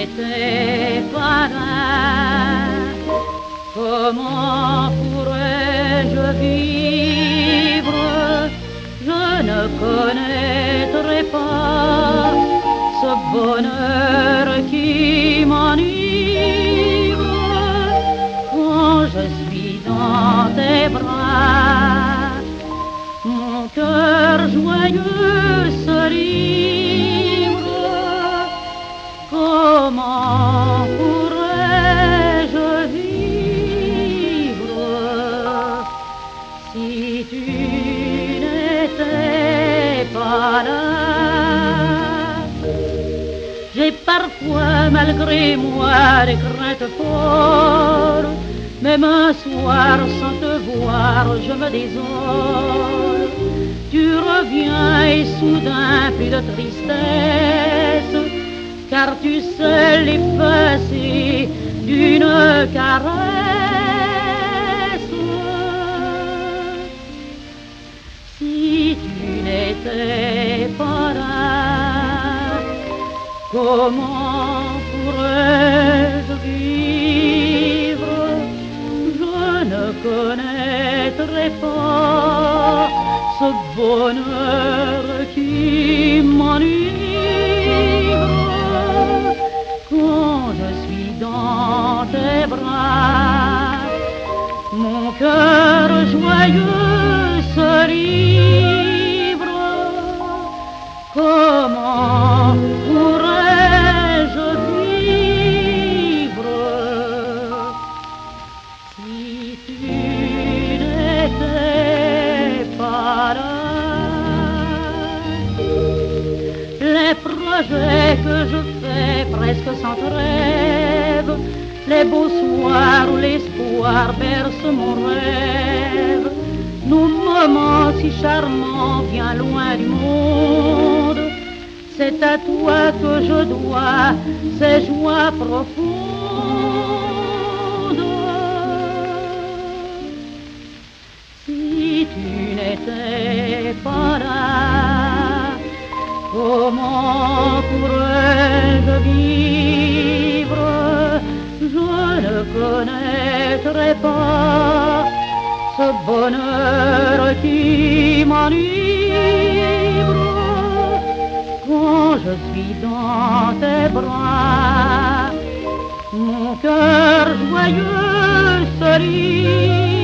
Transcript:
n'étais pas là, comment pourrais-je vivre? Je ne connaîtrai pas ce bonheur qui m'enivre quand je suis dans tes bras. Mon cœur joyeux se livre. Comment pourrais-je vivre si tu n'étais pas là? J'ai parfois, malgré moi, des craintes folles. Même un soir, sans te voir, je me désole. Tu reviens et soudain, plus de tristesse, car tu sais l'effacer d'une caresse. Si tu n'étais pas là, comment pourrais-je vivre? Je ne connaîtrai pas ce bonheur qui m'enivre quand je suis dans tes bras. Mon cœur joyeux se livre. Comment pourrais-je vivre si tu n'étais pas là? Les projets que je fais presque sans trêve, les beaux soirs où l'espoir berce mon rêve, nos moments si charmants bien loin du monde, c'est à toi que je dois ces joies profondes. Si tu n'étais pas là, comment pourrais-je vivre? Je ne connaîtrai pas ce bonheur qui m'enivre quand je suis dans tes bras. Mon cœur joyeux se livre.